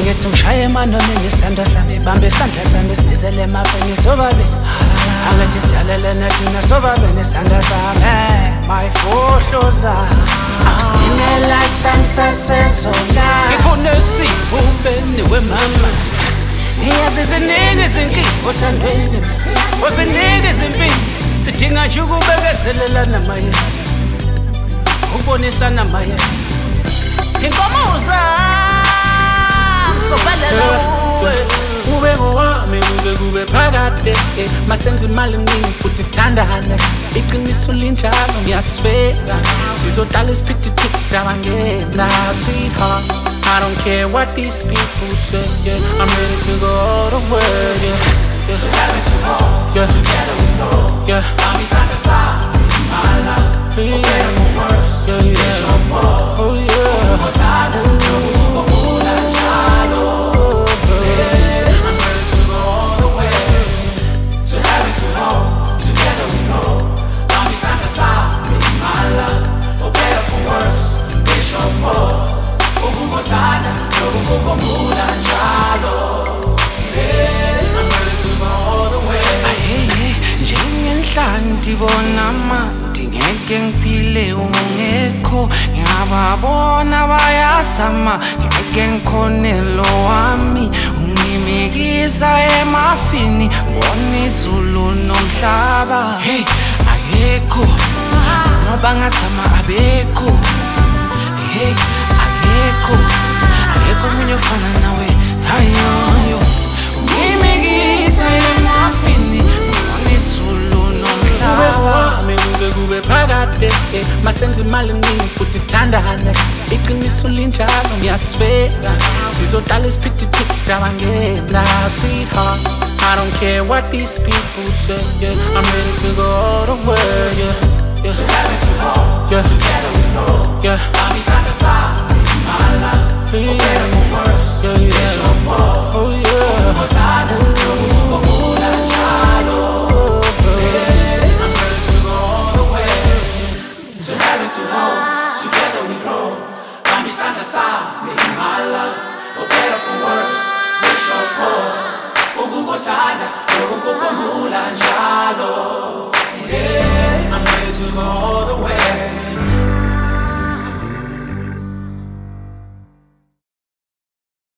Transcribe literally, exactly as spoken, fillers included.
ngithi ngishaye emanoni nesandla sami bambe isandla sami sidizele emafeni sobabe angathi sidalele nathina sobabe nesandla sami mayfohloza akusidimela samsasezola ngifuna isifubeni wemama ngiyazi ziningi izinkinga othandweni oziningi izimpilo sidinga nje ukubekezelelana maye ukubonisana maye inkomoza sobalela uwe ube ngowami uze kube phakade masenze imali eningi futhi sithandane iqiniso linjalo ngiyasifela sizodala isiphithiphithi siyabangena sweetheart I don't care what these people say, yeah. I'm ready to go all the way, yeah, yeah. So happy to hold, yeah. Together we go, yeah. Mommy side to side, my love, for better for worse, yeah, yeah. It's your world, oh yeah. Ugo tana, ugo mula jalo, yeah. I'm ready to go all the way. So happy to hold, together we go, Mommy side to side, my love, for better for worse, It's your world. Ukukutana, ukukukhumbula njalo. Yeah, I'm ready to go all the way. Ayeye, njengenhlanti bona mati ngeke ngiphile ungekho ngiyababona bayasama ngeke ngikhonelo wami ungimikisa emafini ngona izulu nomhlaba hey ayekho ngoba ngasama abekho hey ayekho ayekho umunye ofana nawe hayo ungimikisa emafini ngona izulu nomhlaba uze kube phakade masenze imali eningi futhi sithandane iqiniso linjalo ngiyasifela sizodala isiphithiphithi siyabangena sweetheart I don't care what these people say, yeah. I'm ready to go all the way, yeah, yeah. So happy to hold, yeah. Together we go, yeah. Mommy side to side, my love, yeah.